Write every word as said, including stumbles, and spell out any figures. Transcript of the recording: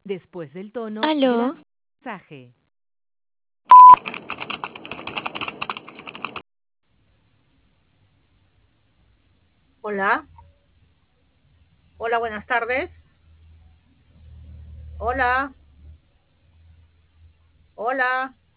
después del tono, ¿Aló? grabe el mensaje. Hola. Hola, buenas tardes. Hola. Hola.